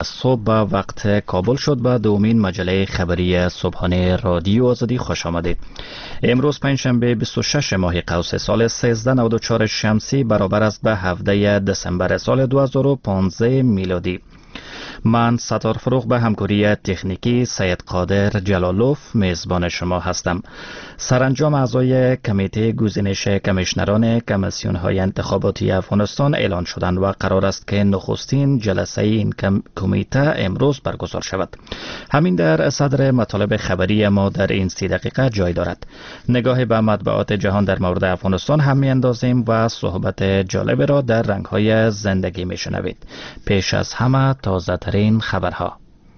صبح به وقت کابل شد به دومین مجله خبری صبحانه رادیو آزادی خوش آمدید. امروز پنجشنبه 26 ماه قوس سال 1394 شمسی برابر است به 17 دسامبر سال 2015 میلادی. من ستار فروغ به همکاری تکنیکی سید قادر جلالوف میزبان شما هستم. سرانجام اعضای کمیته گزینش کمیشنران کمیسیون های انتخاباتی افغانستان اعلان شدند و قرار است که نخستین جلسه این کمیته امروز برگزار شود. همین در صدر مطالب خبری ما در این 30 دقیقه جای دارد. نگاه به مطبوعات جهان در مورد افغانستان هم میاندازیم و صحبت جالب را در رنگ های زندگی میشنوید. پیش از همه تازه ترین خبرها.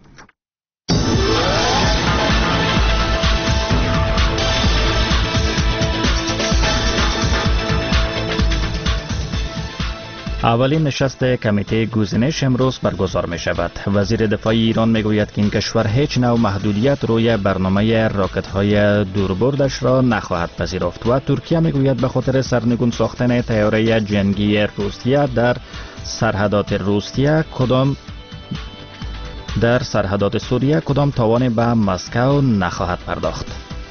اولین نشست کمیته گزینش امروز برگزار می شود. وزیر دفاع ایران می گوید که این کشور هیچ نوع محدودیت روی برنامه راکت های دوربردش را نخواهد پذیرفت و ترکیه می گوید به خاطر سرنگون ساختن طیاره جنگی روسیه در سرحدات سوریه کدام تاوان به مسکو نخواهد پرداخت.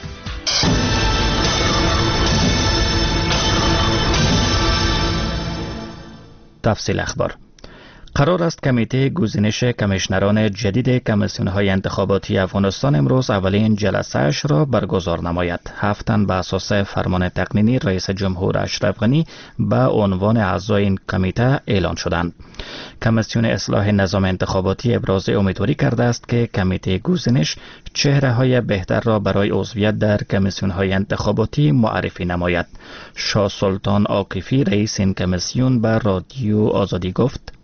تفصیل اخبار. قرار است کمیته گزینش کمیشنران جدید کمیسیون های انتخاباتی افغانستان امروز اولین جلسه اش را برگزار نماید. 7 تن به اساس فرمان تقنینی رئیس جمهور اشرف غنی به عنوان اعضای این کمیته اعلان شدند. کمیسیون اصلاح نظام انتخاباتی ابراز امیدواری کرده است که کمیته گزینش چهره های بهتر را برای عضویت در کمیسیون های انتخاباتی معرفی نماید. شاه سلطان عاکفی رئیس این کمیسیون به رادیو آزادی گفت: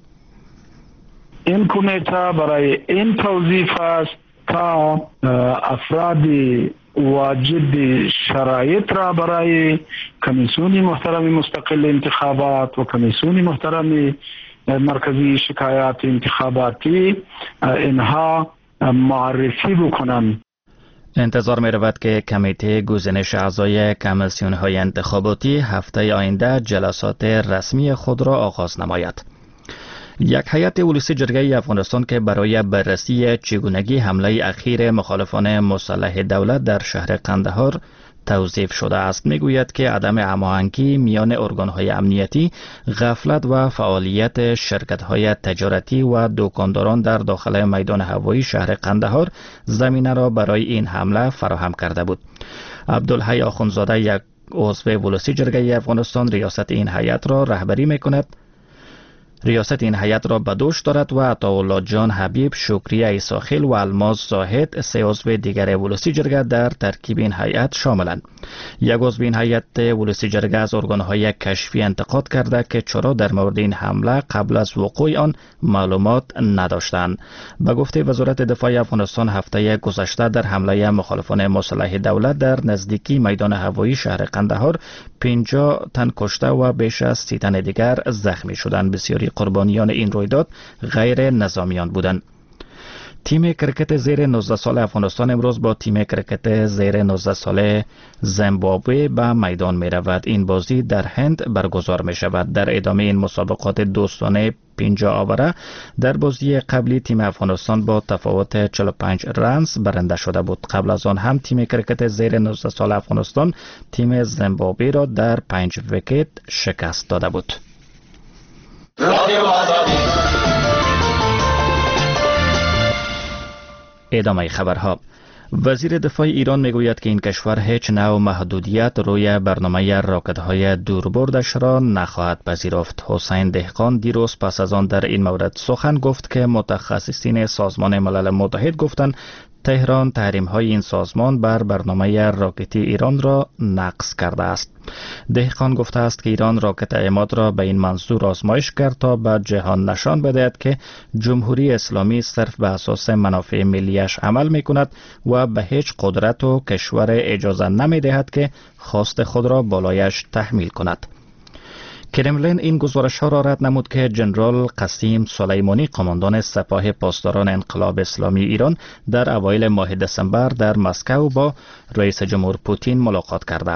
این کمیته برای این توظیف است تا افراد واجد شرایط را برای کمیسیون محترم مستقل انتخابات و کمیسیون محترم مرکزی شکایات انتخاباتی اینها معرفی بکنند. انتظار می رود که کمیته گزینش اعضای کمیسیون های انتخاباتی هفته آینده جلسات رسمی خود را آغاز نماید. یک هیئت ولسی جرگه افغانستان که برای بررسی چگونگی حمله اخیر مخالفان مسلح دولت در شهر قندهار توظیف شده است میگوید که عدم هماهنگی میان ارگان‌های امنیتی، غفلت و فعالیت شرکت‌های تجارتی و دکانداران در داخل میدان هوایی شهر قندهار زمینه را برای این حمله فراهم کرده بود. عبدالحی آخوندزاده یک عضو ولسی جرگه افغانستان ریاست این هیئت را رهبری میکند. ریاست این هیئت را به دوش دارد و عطاالله جان حبیب، شکری عیساخیل و الماس زاهد 3 عضو دیگر ولسی جرگه در ترکیب این هیئت شاملند. یک عضو این هیئت ولسی جرگه از ارگان‌های کشفی انتقاد کرده که چرا در مورد این حمله قبل از وقوع آن معلومات نداشتند. به گفته وزارت دفاع افغانستان هفته گذشته در حمله مخالفان مسلح دولت در نزدیکی میدان هوایی شهر قندهار 50 تن کشته و بیش از 30 تن دیگر زخمی شدند. بسیاری قربانیان این رویداد غیر نظامیان بودند. تیم کرکت زیر 19 سال افغانستان امروز با تیم کرکت زیر 19 سال زیمبابوه به میدان می رود. این بازی در هند برگزار می شود. در ادامه این مسابقات دوستانه 50 آوره در بازی قبلی تیم افغانستان با تفاوت 45 رنز برنده شده بود. قبل از آن هم تیم کرکت زیر 19 سال افغانستان تیم زیمبابوه را در 5 ویکت شکست داده بود. ادامه خبرها. وزیر دفاع ایران میگوید که این کشور هیچ نوع محدودیت روی برنامه راکت‌های دوربردش را نخواهد پذیرفت. حسین دهقان دیروز پس از آن در این مورد سخن گفت که متخصصین سازمان ملل متحد گفتند تهران تحریم‌های این سازمان بر برنامه راکتی ایران را نقض کرده است. دهقان گفته است که ایران راکت عماد را به این منظور آزمایش کرد تا به جهان نشان بدهد که جمهوری اسلامی صرف به اساس منافع ملیش عمل می‌کند و به هیچ قدرت و کشور اجازه نمی‌دهد که خواست خود را بالایش تحمیل کند. کرملین این گزارش ها را رد نمود که جنرال قاسم سلیمانی قماندان سپاه پاسداران انقلاب اسلامی ایران در اوایل ماه دسامبر در مسکو با رئیس جمهور پوتین ملاقات کرده است.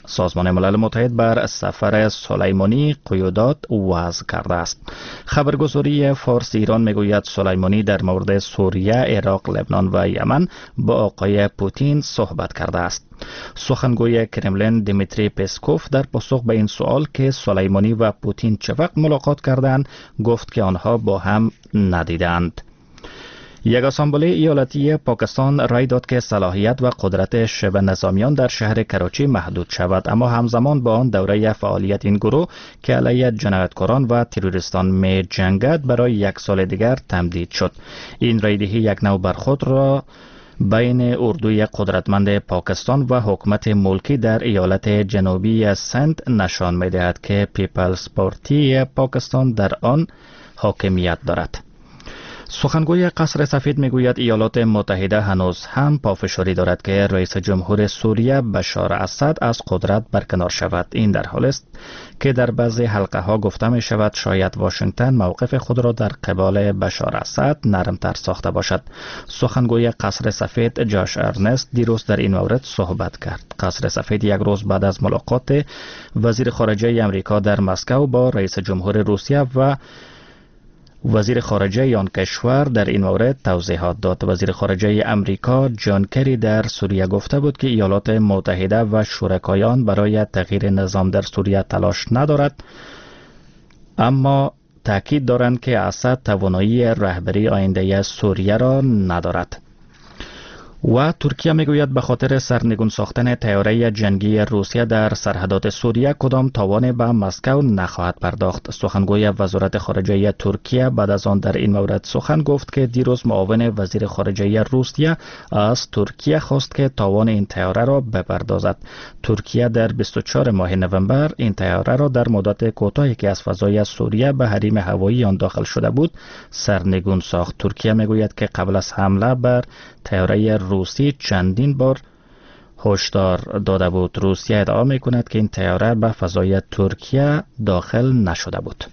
سازمان ملل متحد بر سفر سلیمانی قیودات وضع کرده است. خبرگزاری فارس ایران میگوید سلیمانی در مورد سوریه، عراق، لبنان و یمن با آقای پوتین صحبت کرده است. سخنگوی کرملین دیمیتری پسکوف در پاسخ به این سوال که سلیمانی و پوتین چه وقت ملاقات کردند گفت که آنها با هم ندیدند. یک اسامبله ایالتی پاکستان رای داد که صلاحیت و قدرت شبه نظامیان در شهر کراچی محدود شود، اما همزمان با آن دوره فعالیت این گروه که علیه جنایتکاران و تروریستان می جنگد برای 1 سال دیگر تمدید شد. این رایدهی یک نوع برخورد را بین اردوی قدرتمند پاکستان و حکومت ملکی در ایالت جنوبی سند نشان می دهد که پیپلز پارتی پاکستان در آن حاکمیت دارد. سخنگوی قصر سفید میگوید ایالات متحده هنوز هم پافشاری دارد که رئیس جمهور سوریه بشار اسد از قدرت برکنار شود. این در حالی است که در بعضی حلقه ها گفته می شود شاید واشنگتن موقف خود را در قبال بشار اسد نرمتر ساخته باشد. سخنگوی قصر سفید جاش ارنست دیروز در این مورد صحبت کرد. قصر سفید یک روز بعد از ملاقات وزیر خارجه امریکا در مسکو با رئیس جمهور روسیه و وزیر خارجه آن کشور در این مورد توضیحات داد. وزیر خارجه امریکا جان کری در سوریه گفته بود که ایالات متحده و شرکایان برای تغییر نظام در سوریه تلاش ندارد، اما تاکید دارند که اسد توانایی رهبری آینده سوریه را ندارد. و ترکیه میگوید به خاطر سرنگون ساختن طیاره جنگی روسیه در سرحدات سوریه کدام تاوان به مسکو نخواهد پرداخت. سخنگوی وزارت خارجه ترکیه بعد از آن در این مورد سخن گفت که دیروز معاون وزیر خارجه روسیه از ترکیه خواست که تاوان این طیاره را بپردازد. ترکیه در 24 ماه نوامبر این طیاره را در مدت کوتاهی که از فضای سوریه به حریم هوایی آن داخل شده بود سرنگون ساخت. ترکیه میگوید که قبل از حمله بر طیاره روسی چندین بار هشدار داده بود. روسیه ادعا میکند که این طیاره به فضای ترکیه داخل نشده بود.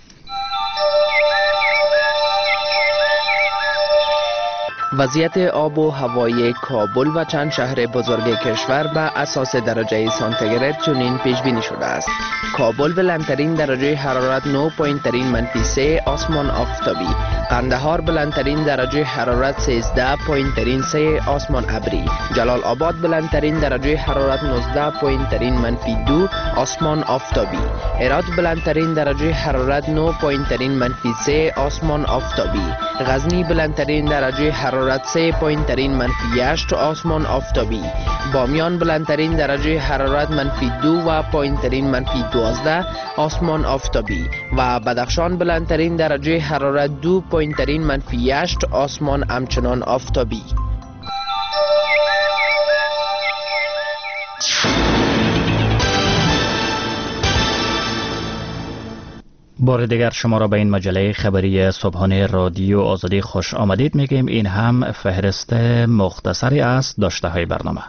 وضعیت آب و هوای کابل و چند شهر بزرگ کشور به اساس درجه سانتیگراد چنین پیش بینی شده است. کابل بلندترین درجه حرارت 9.3 آسمان آفتابی، قندهار بلندترین درجه حرارت 13.3 آسمان ابری، جلال آباد بلندترین درجه حرارت 19.2 آسمان آفتابی، هرات بلندترین درجه حرارت 9.3 آسمان آفتابی، غزنی بلندترین درجه حرارت 3.8 آسمان آفتابی، بامیان بلندترین درجه حرارت -2 و پایینترین -12 آسمان آفتابی و بدخشان بلندترین درجه حرارت 2.8 آسمان همچنان آفتابی. بار دیگر شما را به این مجله خبری صبحانه رادیو آزادی خوش آمدید میگیم. این هم فهرست مختصری از داشته های برنامه.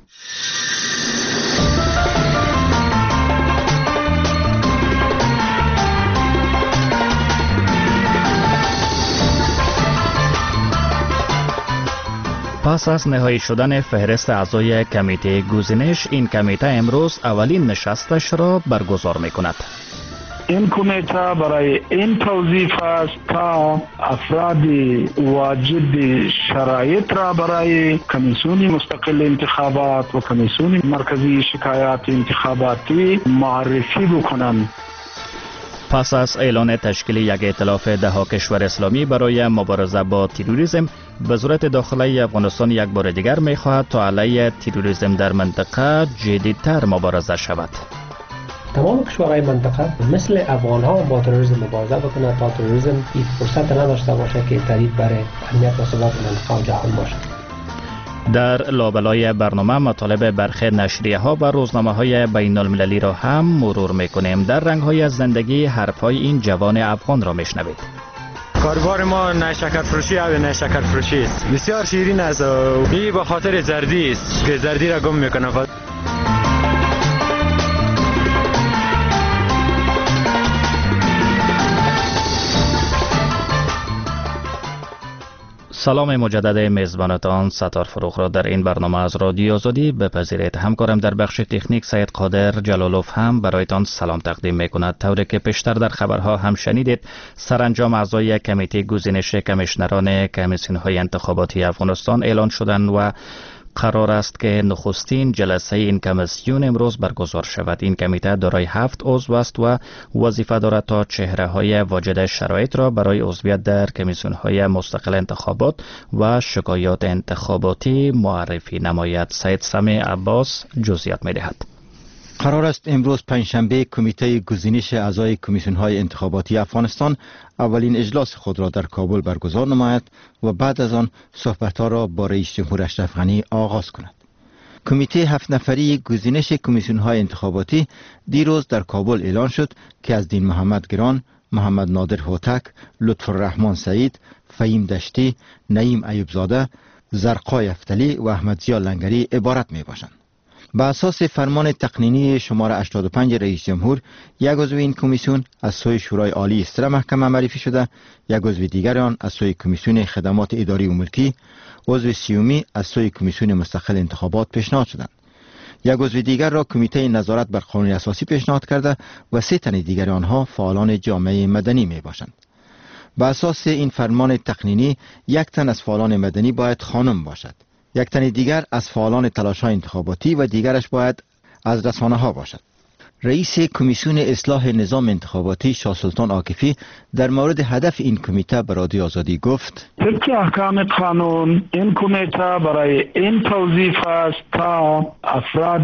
پس از نهایی شدن فهرست اعضای کمیته گزینش، این کمیته امروز اولین نشستش را برگزار میکند. این کمیته برای این توظیف است تا افراد واجد شرایط را برای کمیسیون مستقل انتخابات و کمیسیون مرکزی شکایات انتخاباتی معرفی بکنند. پس از اعلان تشکیل یک ائتلاف 10 کشور اسلامی برای مبارزه با تروریسم، وزارت داخلی افغانستان یک بار دیگر می‌خواهد تا علیه تروریسم در منطقه جدی‌تر مبارزه شود. تمام کشورهای منطقه مثل افغان‌ها با تروریسم مبارزه بکنند تا تروریسم این فرصت نداشته باشه که تهدید برای امنیت و ثبات منطقه و جهان باشد. در لابلای برنامه مطالب برخی نشریه‌ها و روزنامه‌های بین‌المللی را هم مرور می‌کنیم. در رنگ‌های زندگی حرف‌های این جوان افغان را می‌شنوید. کاربار ما نه شکر فروشی او نه شکر فروشی است. بسیار شیرین است. این به خاطر زردی است که زردی را گم می‌کنه. سلام مجدد میزبانتان ستار فروغ را در این برنامه از رادیو آزادی بپذیرید. همکارم در بخش تکنیک سید قادر جلالوف هم برایتان سلام تقدیم میکند. طوری که پیشتر در خبرها هم شنیدید، سرانجام اعضای کمیته گزینش کمیشنران کمیسیون‌های انتخاباتی افغانستان اعلان شدند و قرار است که نخستین جلسه این کمیسیون امروز برگزار شود. این کمیته دارای 7 عضو است و وظیفه دارد تا چهره‌های واجد شرایط را برای عضویت در کمیسیون‌های مستقل انتخابات و شکایات انتخاباتی معرفی نماید. سید سمیع عباس جزئیات می‌دهد. قرار است امروز پنجشنبه کمیته گزینش اعضای کمیسیون‌های انتخاباتی افغانستان اولین اجلاس خود را در کابل برگزار نماید و بعد از آن صحبت‌ها را با رئیس جمهور اشرف غنی آغاز کند. کمیته 7 نفری گزینش کمیسیون‌های انتخاباتی دیروز در کابل اعلان شد که از دین محمد گران، محمد نادر هوتک، لطف الرحمن سعید، فهیم دشتی، نعیم ایوبزاده، زرقای افتلی و احمد ضیا لنگری عبارت می‌باشند. به اساس فرمان تقنینی شماره 85 رئیس جمهور، یک عضو این کمیسیون از سوی شورای عالی اصلاح محکمه معرفی شده، یک عضو دیگر آن از سوی کمیسیون خدمات اداری و ملکی، عضو سیومی از سوی کمیسیون مستقل انتخابات پیشنهاد شدند. یک عضو دیگر را کمیته نظارت بر قانون اساسی پیشنهاد کرده و 3 تن دیگر آنها فعالان جامعه مدنی می باشند. به اساس این فرمان تقنینی، 1 تن از فعالان مدنی باید خانم باشد. 1 تن دیگر از فعالان تلاش‌های انتخاباتی و دیگرش باید از رسانه‌ها باشد. رئیس کمیسیون اصلاح نظام انتخاباتی شاه سلطان عاکفی در مورد هدف این کمیته به رادیو آزادی گفت: طبق احکام قانون این کمیته برای این توظیف است تا افراد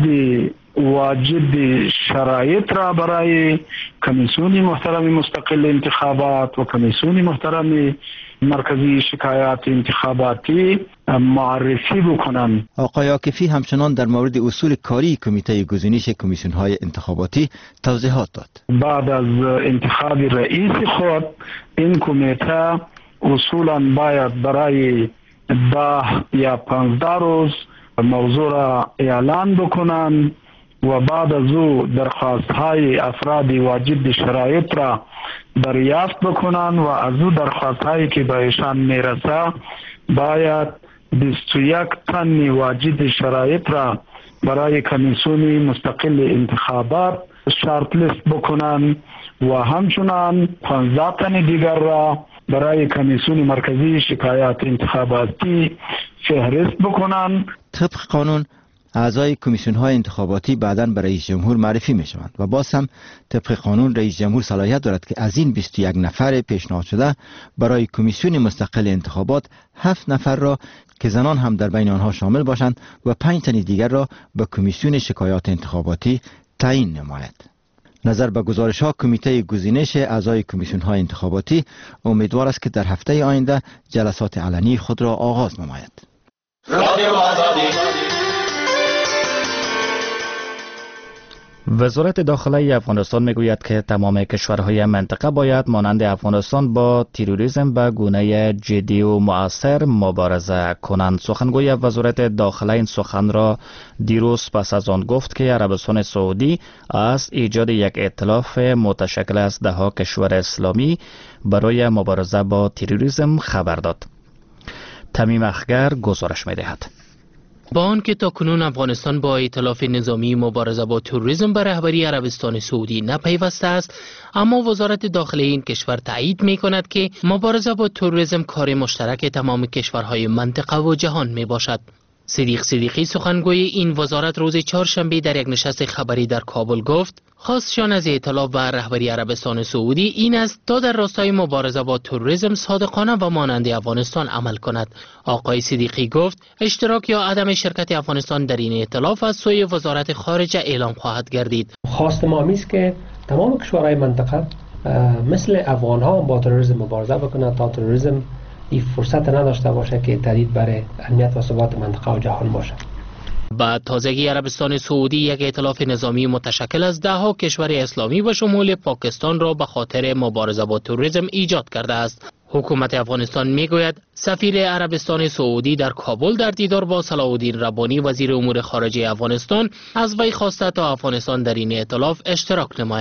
واجد شرایط را برای کمیسیون محترم مستقل انتخابات و کمیسیون محترم مرکزی شکایات انتخاباتی معرفی بکنند. آقای عاکفی همچنان در مورد اصول کاری کمیته گزینش کمیسیون‌های انتخاباتی توضیحات داد. بعد از انتخاب رئیس خود این کمیته اصولاً باید برای 10 یا 15 روز موضوع را اعلان بکنند و بعد از او درخواست‌های افراد واجد شرایط را دریافت بکنند و از او درخواست‌هایی که به ایشان میرسه باید 21 تن واجد شرایط را برای کمیسیون مستقل انتخابات شارت لیست بکنند و همچنان 15 تن دیگر را برای کمیسیون مرکزی شکایات انتخاباتی فهرست بکنند. طبق قانون اعضای کمیسیون‌های انتخاباتی بعداً به رئیس جمهور معرفی می‌شوند و باز هم طبق قانون رئیس جمهور صلاحیت دارد که از این 21 نفر پیشنهاد شده برای کمیسیون مستقل انتخابات 7 نفر را که زنان هم در بین آنها شامل باشند و 5 تن دیگر را به کمیسیون شکایات انتخاباتی تعیین نماید. نظر به گزارش‌ها کمیته گزینش اعضای کمیسیون‌های انتخاباتی امیدوار است که در هفته آینده جلسات علنی خود را آغاز نماید. وزارت داخله افغانستان میگوید که تمام کشورهای منطقه باید مانند افغانستان با تروریسم به گونه جدی و مؤثر مبارزه کنند. سخنگوی وزارت داخله این سخن را دیروز پس از آن گفت که عربستان سعودی از ایجاد یک ائتلاف متشکل از 10 کشور اسلامی برای مبارزه با تروریسم خبر داد. تمیم اخگر گزارش می‌دهد. با آنکه تاکنون افغانستان با ائتلاف نظامی مبارزه با تروریسم به رهبری عربستان سعودی نپیوسته است، اما وزارت داخله این کشور تایید می کند که مبارزه با تروریسم کار مشترک تمام کشورهای منطقه و جهان می باشد. صدیق صدیقی سخنگوی این وزارت روز چهارشنبه در یک نشست خبری در کابل گفت خواستشان از ائتلاف و رهبری عربستان سعودی این است تا در راستای مبارزه با تروریسم صادقانه و مانند افغانستان عمل کند. آقای صدیقی گفت اشتراک یا عدم شرکت افغانستان در این ائتلاف از سوی وزارت خارجه اعلام خواهد گردید. خواست ما است که تمام کشورهای منطقه مثل افغان ها با تروریسم مبارزه بکنند تا تروریسم این فرصت نداشته باشه که تهدید برای امنیت و ثبات منطقه و جهان باشه. بعد تازگی عربستان سعودی یک ائتلاف نظامی متشکل از 10 کشور اسلامی و شمول پاکستان را به خاطر مبارزه با تروریسم ایجاد کرده است. حکومت افغانستان میگوید سفیر عربستان سعودی در کابل در دیدار با صلاح الدین ربانی وزیر امور خارجه افغانستان از وی خواسته تا افغانستان در این ائتلاف اشتراک نماید.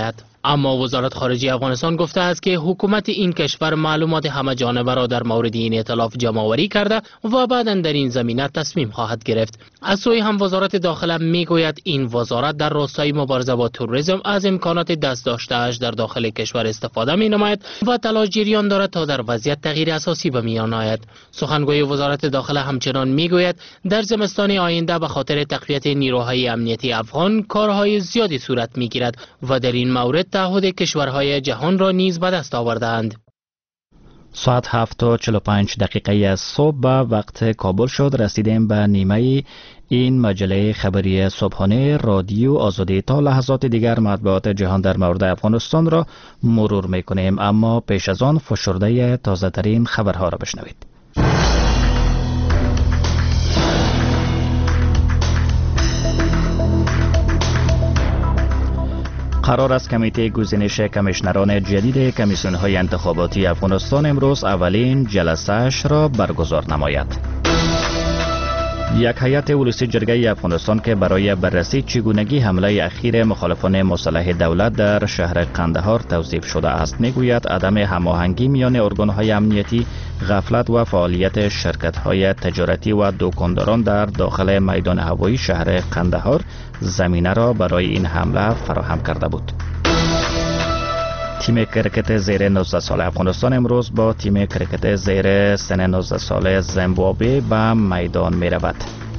اما وزارت خارجه افغانستان گفته است که حکومت این کشور معلومات همه جانبه را در مورد این ائتلاف جمع‌آوری کرده و بعداً در این زمینه تصمیم خواهد گرفت. از سوی هم وزارت داخله میگوید این وزارت در راستای مبارزه با تروریسم از امکانات دست داشته‌اش در داخل کشور استفاده می‌نماید و تلاش جریان دارد تا در وضعیت تغییر اساسی به میان آید. سخنگوی وزارت داخله همچنان میگوید در زمستان آینده به خاطر تقویت نیروهای امنیتی افغان کارهای زیادی صورت می‌گیرد و در این مورد تعهد کشورهای جهان را نیز به دست آورده‌اند. ساعت 7:45 از صبح به وقت کابل شد. رسیدیم به نیمه این مجله خبری صبحانه رادیو آزادی. تا لحظات دیگر مطبوعات جهان در مورد افغانستان را مرور میکنیم، اما پیش از آن فشرده تازه ترین خبرها را بشنوید. قرار است کمیته گزینش کمیشنران جدید کمیسیون‌های انتخاباتی افغانستان امروز اولین جلسه‌اش را برگزار نماید. یک هیئت ولسی جرگه افغانستان که برای بررسی چگونگی حمله اخیر مخالفان مسلح دولت در شهر قندهار توصیف شده است میگوید عدم هماهنگی میان ارگان‌های امنیتی، غفلت و فعالیت شرکت‌های تجارتی و دکانداران در داخل میدان هوایی شهر قندهار زمینه را برای این حمله فراهم کرده بود. تیم کرکت زیر 19 سال افغانستان امروز با تیم کرکت زیر سن 19 سال زیمبابوه به میدان می رود.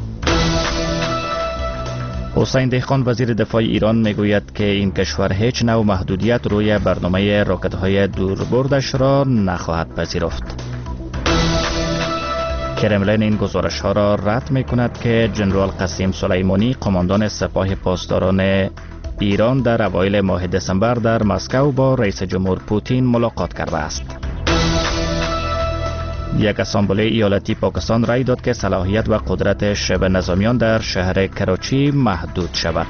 حسین دهقان وزیر دفاع ایران می گوید که این کشور هیچ نوع محدودیت روی برنامه راکت های دوربردش را نخواهد پذیرفت. کرملین این گزارش ها را رد می کند که جنرال قاسم سلیمانی قماندان سپاه پاسداران ایران در اوایل ماه دسامبر در مسکو با رئیس جمهور پوتین ملاقات کرده است. یک اسامبله ایالتی پاکستان رای داد که صلاحیت و قدرت شبه نظامیان در شهر کراچی محدود شود.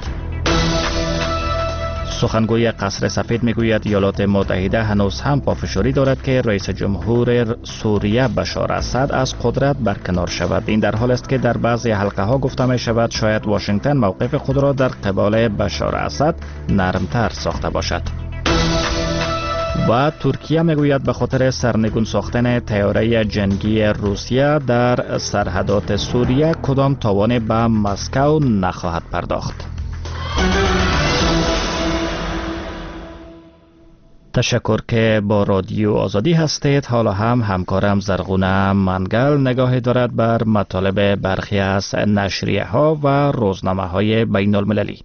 سخنگوی قصر سفید میگوید ایالات متحده هنوز هم پافشاری دارد که رئیس جمهور سوریه بشار اسد از قدرت برکنار شود. این در حال است که در بعضی حلقه ها گفته می شود شاید واشنگتن موقف خود را در قبال بشار اسد نرمتر ساخته باشد. و ترکیه میگوید به خاطر سرنگون ساختن طیاره جنگی روسیه در سرحدات سوریه کدام تاوان به مسکو نخواهد پرداخت. تشکر که با رادیو آزادی هستید. حالا هم همکارم زرغونه منگل نگاهی دارد بر مطالب برخی از نشریه ها و روزنامه های بین المللی.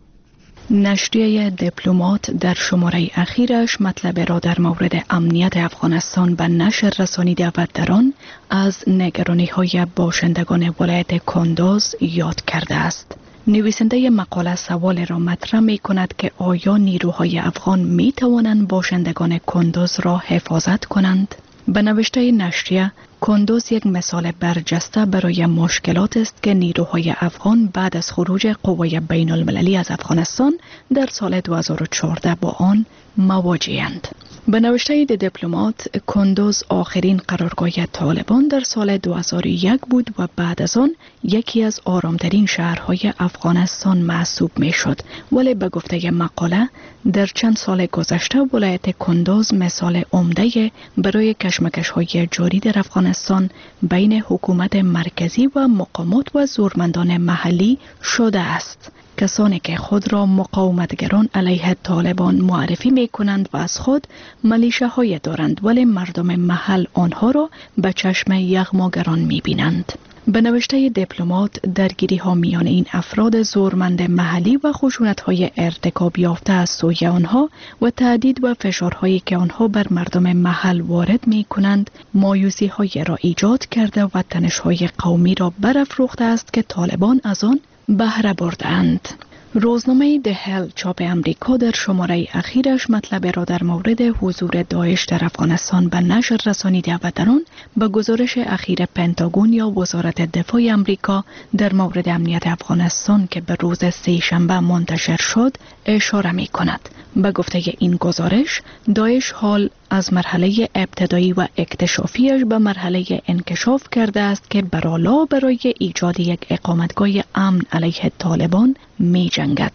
نشریه دیپلمات در شماره اخیرش مطلب را در مورد امنیت افغانستان به نشر رسانیده و در آن از نگرانی های باشندگان ولایت کندوز یاد کرده است. نویسنده مقاله سوال را مطرح می کند که آیا نیروهای افغان می توانند باشندگان کندوز را حفاظت کنند؟ به نوشته نشریه، کندوز یک مثال برجسته برای مشکلات است که نیروهای افغان بعد از خروج قوای بین المللی از افغانستان در سال 2014 با آن مواجه‌اند. به نوشته دیپلمات، کندوز آخرین قرارگاه طالبان در سال 2001 بود و بعد از آن یکی از آرامترین شهرهای افغانستان محسوب می شد. ولی به گفته مقاله در چند سال گذشته ولایت کندوز مثال عمده برای کشمکش‌های جاری در افغانستان بین حکومت مرکزی و مقامات و زورمندان محلی شده است. کسانی که خود را مقاومتگران علیه طالبان معرفی می کنند و از خود ملیشه‌های دارند، ولی مردم محل آنها را به چشم یغماگران می بینند. به نوشته دیپلمات، درگیری ها میان این افراد زورمند محلی و خشونت های ارتکاب یافته از سوی آنها و تهدید و فشارهایی که آنها بر مردم محل وارد می کنند مایوسی های را ایجاد کرده و تنش های قومی را برافروخته است که طالبان از آن بهره بردند. روزنامه دهل چاپ امریکا در شماره اخیرش مطلب را در مورد حضور داعش در افغانستان به نشر رسانیده و در آن به گزارش اخیر پنتاگون یا وزارت دفاع امریکا در مورد امنیت افغانستان که به روز سه‌شنبه منتشر شد اشاره می کند. به گفته این گزارش، داعش حال از مرحله ابتدایی و اکتشافیش به مرحله انکشاف کرده است که برای ایجاد یک اقامتگاه امن علیه طالبان می جنگد.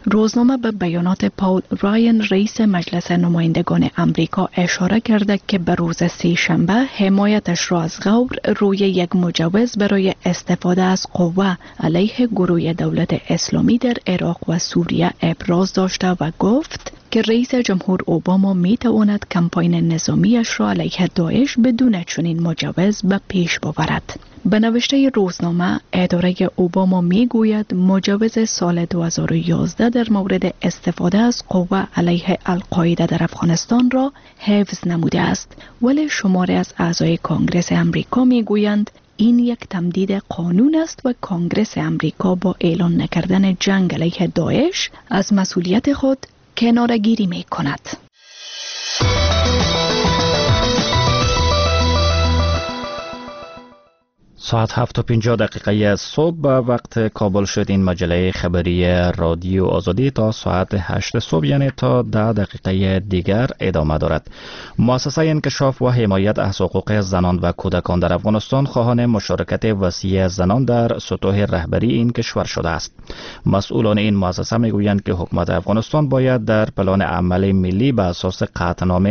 روزنامه به بیانات پاول راین رئیس مجلس نمایندگان امریکا اشاره کرده که به روز سه‌شنبه حمایتش را از غور روی یک مجوز برای استفاده از قوه علیه گروه دولت اسلامی در عراق و سوریه ابراز داشته و گفت که رئیس جمهور اوباما می تواند کمپاین نظامیش را علیه داعش بدون چنین مجوز به پیش ببرد. به نوشته روزنامه، اداره اوباما می گوید مجوز سال 2011 در مورد استفاده از قوه علیه القاعده در افغانستان را حفظ نموده است، ولی شماری از اعضای کنگره امریکا می گویند این یک تمدید قانون است و کنگره امریکا با اعلان نکردن جنگ علیه داعش از مسئولیت خود کناره‌گیری می کند. ساعت 7:50 صبح به وقت کابل شد. این مجله خبری رادیو آزادی تا ساعت 8 صبح یعنی تا 10 دقیقه دیگر ادامه دارد. مؤسسه انکشاف و حمایت از حقوق زنان و کودکان در افغانستان خواهان مشارکت وسیع زنان در سطوح رهبری این کشور شده است. مسئولان این مؤسسه میگویند که حکومت افغانستان باید در پلان عمل ملی به اساس قطعنامه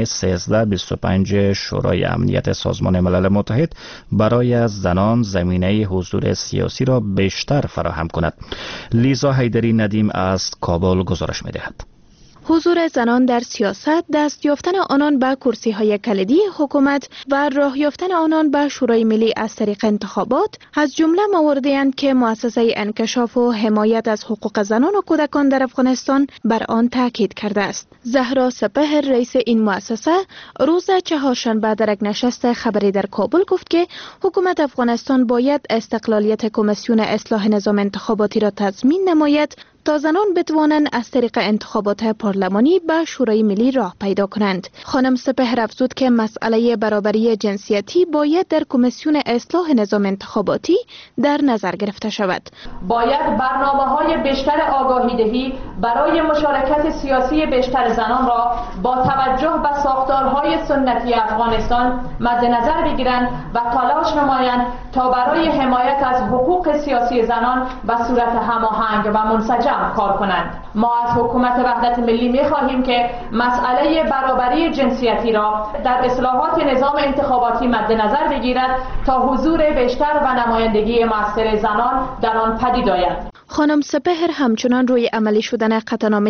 1325 شورای امنیت سازمان ملل متحد برای زنان زمینه حضور سیاسی را بیشتر فراهم کند. لیزا حیدری ندیم از کابل گزارش می‌دهد. حضور زنان در سیاست، دست یافتن آنان به کرسی‌های کلیدی حکومت و راه یافتن آنان به شورای ملی از طریق انتخابات از جمله مواردی اند که مؤسسه انکشاف و حمایت از حقوق زنان و کودکان در افغانستان بر آن تاکید کرده است. زهرا سپهر رئیس این مؤسسه روز چهارشنبه در یک نشست خبری در کابل گفت که حکومت افغانستان باید استقلالیت کمیسیون اصلاح نظام انتخاباتی را تضمین نماید تا زنان بتوانند از طریق انتخابات پارلمانی به شورای ملی راه پیدا کنند. خانم سپهر افزود که مسئله برابری جنسیتی باید در کمیسیون اصلاح نظام انتخاباتی در نظر گرفته شود. باید برنامه‌های بیشتر آگاهی‌دهی برای مشارکت سیاسی بیشتر زنان را با توجه به ساختارهای سنتی افغانستان مد نظر بگیرند و تلاش نمایند تا برای حمایت از حقوق سیاسی زنان به صورت هماهنگ و منسجم کار کنند. ما از حکومت وحدت ملی می خواهیم که مسئله برابری جنسیتی را در اصلاحات نظام انتخاباتی مد نظر بگیرد تا حضور بیشتر و نمایندگی مؤثر زنان در آن پدید آید. خانم سپهر همچنان روی عملی شدن قطعنامه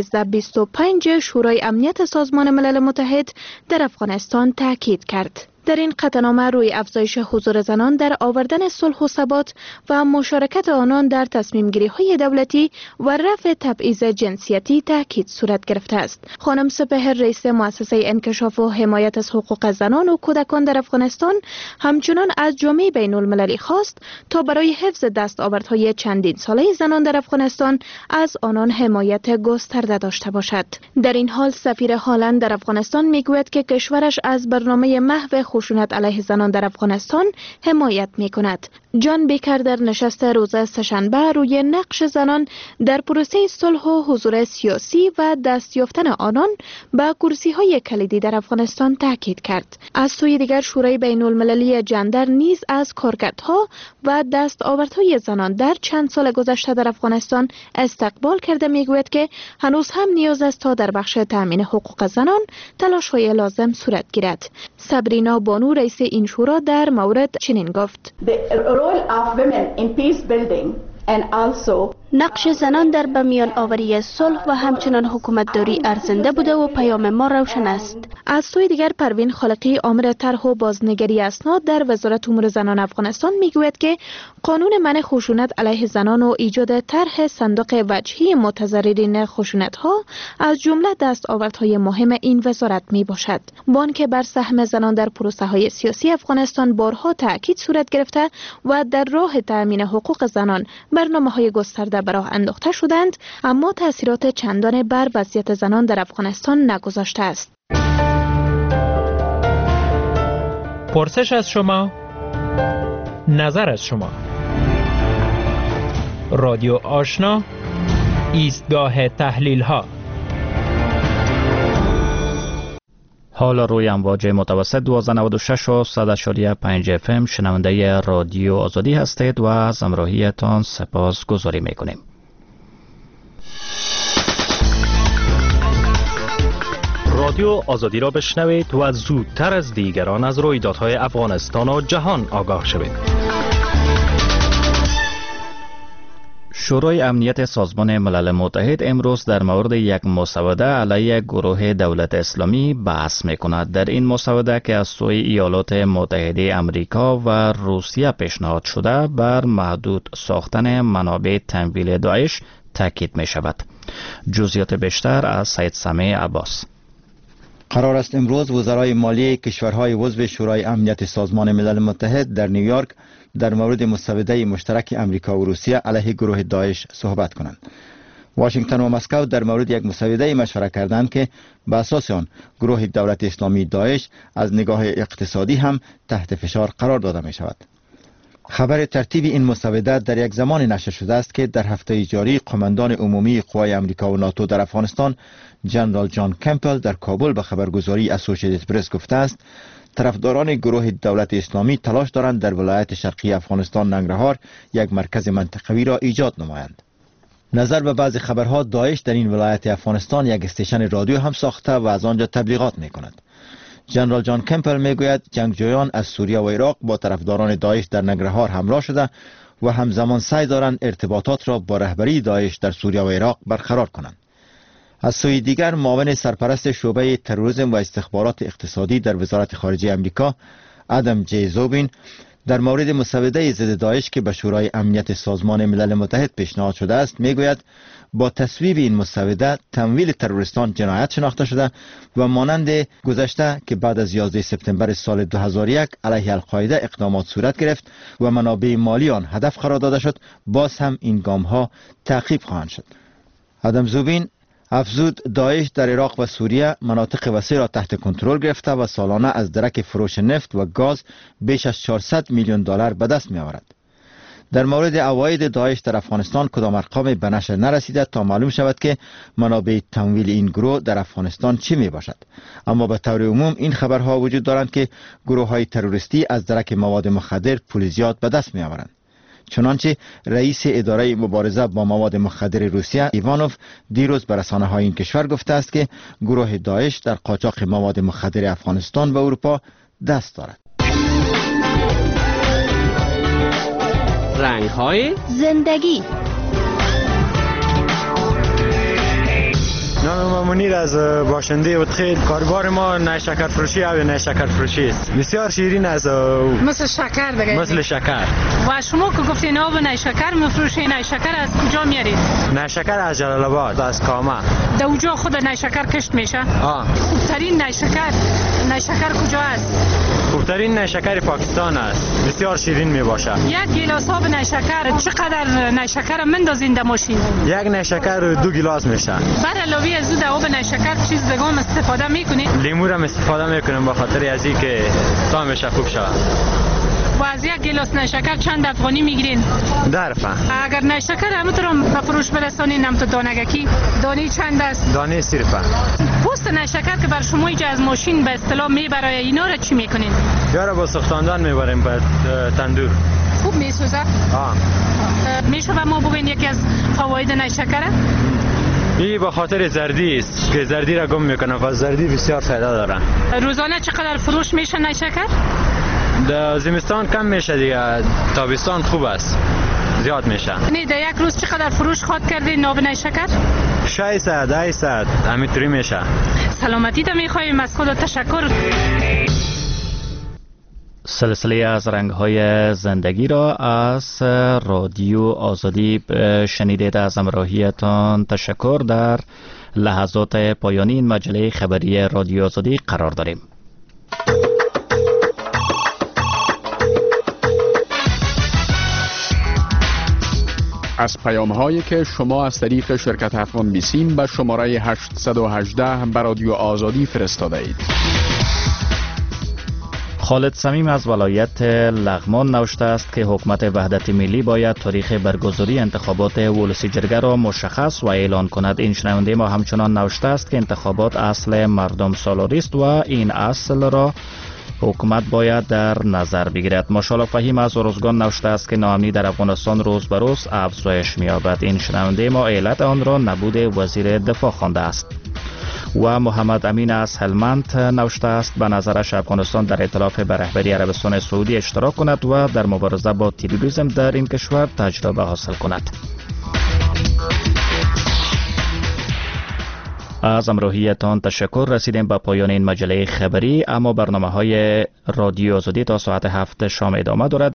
1325 شورای امنیت سازمان ملل متحد در افغانستان تاکید کرد. در این قطعنامه روی افزایش حضور زنان در آوردن صلح و ثبات و مشارکت آنان در تصمیم گیری های دولتی و رفع تبعیض جنسیتی تاکید صورت گرفته است. خانم سپهر رئیس مؤسسه انکشاف و حمایت از حقوق زنان و کودکان در افغانستان همچنان از جامعه بین المللی خواست تا برای حفظ دستاوردهای چندین ساله زنان در افغانستان از آنان حمایت گسترده داشته باشد. در این حال سفیر هلند در افغانستان میگوید که کشورش از برنامه محو خشونت علیه زنان در افغانستان حمایت می کند. جان بیکر در نشست روز سه‌شنبه روی نقش زنان در پروسه صلح و حضور سیاسی و دست یافتن آنان به کرسی‌های کلیدی در افغانستان تاکید کرد. از سوی دیگر شورای بین المللی جندر نیز از کارکردها و دستاوردهای زنان در چند سال گذشته در افغانستان استقبال کرده میگوید که هنوز هم نیاز است تا در بخش تامین حقوق زنان تلاش‌های لازم صورت گیرد. سبرینا بانو رئیس این شورا در مورد چنین گفت: نقش زنان در به میان آوری صلح و همچنان حکومتداری ارزنده بوده و پیام ما روشن است. از سوی دیگر پروین خالقی آمر طرح و بازنگری اسناد در وزارت امور زنان افغانستان میگوید که قانون منع خشونت علیه زنان و ایجاد طرح صندوق وجهی متضررین خشونت‌ها از جمله دستاوردهای مهم این وزارت می باشد. بانک بر سهم زنان در پروسه‌های سیاسی افغانستان بارها تاکید صورت گرفته و در راه تأمین حقوق زنان برنامه‌های گسترده به راه انداخته شدند، اما تأثیرات چندان بر وضعیت زنان در افغانستان نگذاشته است. پرسش از شما، نظر از شما. رادیو آشنا، ایستگاه تحلیل ها. حال روی امواج متوسط 1296 و 100.5 FM شنونده رادیو آزادی هستید و از همراهیتان سپاس گذاری میکنیم. رادیو آزادی را بشنوید و زودتر از دیگران از رویدادهای افغانستان و جهان آگاه شوید. شورای امنیت سازمان ملل متحد امروز در مورد یک مسوده علیه گروه دولت اسلامی بحث می‌کند. در این مسوده که از سوی ایالات متحده آمریکا و روسیه پیشنهاد شده بر محدود ساختن منابع تمویل داعش تاکید می‌شود. جزئیات بیشتر از سید سمیع عباس. قرار است امروز وزرای مالی کشورهای عضو شورای امنیت سازمان ملل متحد در نیویورک در مورد مسوده مشترک امریکا و روسیه علیه گروه داعش صحبت کنند. واشنگتن و مسکو در مورد یک مسوده مشورت کردند که به اساس آن گروه دولت اسلامی داعش از نگاه اقتصادی هم تحت فشار قرار داده می شود. خبر ترتیب این مسوده در یک زمان نشر شده است که در هفته جاری قماندان عمومی قوای امریکا و ناتو در افغانستان جنرال جان کمپل در کابل به خبرگزاری اسوسییتد پرس گفته است طرفداران گروه دولت اسلامی تلاش دارند در ولایت شرقی افغانستان ننگرهار یک مرکز منطقوی را ایجاد نمایند. نظر به بعضی خبرها داعش در این ولایت افغانستان یک استیشن رادیو هم ساخته و از آنجا تبلیغات می کند. جنرال جان کمپل می گوید جنگجویان از سوریه و عراق با طرفداران داعش در ننگرهار همراه شده و همزمان سعی دارند ارتباطات را با رهبری داعش در سوریه و عراق برقرار کنند. از سوی دیگر معاون سرپرست شعبه تروریسم و استخبارات اقتصادی در وزارت خارجه امریکا ادم جی زوبین در مورد مسوده ضد داعش که به شورای امنیت سازمان ملل متحد پیشنهاد شده است میگوید با تصویب این مسوده تمویل تروریستان جنایت شناخته شده و مانند گذشته که بعد از 11 سپتامبر سال 2001 علیه القاعده اقدامات صورت گرفت و منابع مالی آن هدف قرار داده شد باز هم این گام ها تعقیب خواهند شد. ادم زوبین افزود داعش در عراق و سوریه مناطق وسیع را تحت کنترل گرفته و سالانه از درک فروش نفت و گاز بیش از 400 میلیون دلار به دست می آورد. در مورد عواید داعش در افغانستان کدام ارقام به نشر نرسیده تا معلوم شود که منابع تمویل این گروه در افغانستان چی می باشد. اما به طور عموم این خبرها وجود دارند که گروه های تروریستی از درک مواد مخدر پول زیاد به دست می آورند. چنانچه رئیس اداره مبارزه با مواد مخدر روسیه ایوانوف دیروز به رسانه‌های این کشور گفته است که گروه داعش در قاچاق مواد مخدر افغانستان به اروپا دست دارد. رنگ‌های زندگی. نام ما منیر از باشنده اتخیل. کاربار ما نشکر فروشی و نشکر فروشی است. بسیار شیرین است. مثل شکر دیگه. مثل شکر. و شما که گفتین آب نشکر میفروشین، نشکر از کجا میارید؟ نشکر از جلال آباد، از کامه. در اونجا خود نشکر کشت میشه؟ خوبترین نشکر کجا است؟ خوبترین نشکر پاکستان است. بسیار شیرین می باشه. یک گیلاس آب نشکر چقدر نشکر مندازین در ماشین؟ یک نشکر 2 گیلاس میشه. بعد علاوه از آب نشکر چیز دیگه هم استفاده میکنین؟ لیمو را استفاده میکنیم به خاطر از اینکه طعمش خوب شود. و از یک گیلاس نشکر چند افغانی میگیرین؟ 10 افغان. اگر نشکر همونطور به فروش برسونین هم تو دانگکی دانی چند است؟ دانه 30 افغان. پوست نشکر که بر شما اینجا از ماشین به اصطلاح میبره اینا را چی میکنین؟ یا را با سوختاندن میبریم به تندور. خوب میسوزه؟ میشه به ما بگین یکی از فواید نشکره؟ این به خاطر زردی است که زردی را گم میکنه و زردی بسیار فایده داره. روزانه چقدر فروش میشه نشکر؟ در زمستان کم میشه دیگه، تابستان خوب است زیاد میشه. نه در یک روز چقدر فروش خواهد کردی ناب نشکر؟ 600 800 همینطوری میشه. سلامتی تا میخوایم از خدا تشکر. سلسله از رنگ‌های زندگی را از رادیو آزادی شنیدید. از همراهیتان تشکر. در لحظات پایانی این مجله خبری رادیو آزادی قرار داریم. از پیام‌هایی که شما از طریق شرکت افغان بیسیم به شماره 818 به رادیو آزادی فرستاده اید. خالد صمیم از ولایت لغمان نوشته است که حکومت وحدت ملی باید تاریخ برگزاری انتخابات ولسی جرگه را مشخص و اعلان کند. این شنونده ما همچنان نوشته است که انتخابات اصل مردم سالاری است و این اصل را حکومت باید در نظر بگیرد. مشال فهیم از ارزگان نوشته است که ناامنی در افغانستان روز به روز افزایش می‌یابد. این شنونده ما علت آن را نبود وزیر دفاع خوانده است. و محمد امین از هلمند نوشته است به نظرش افغانستان در ائتلاف به رهبری عربستان سعودی اشتراک کند و در مبارزه با تروریسم در این کشور تجربه حاصل کند. از همراهیتان تشکر. رسیدیم به پایان این مجله خبری، اما برنامه های رادیو آزادی تا ساعت 7 شام ادامه دارد.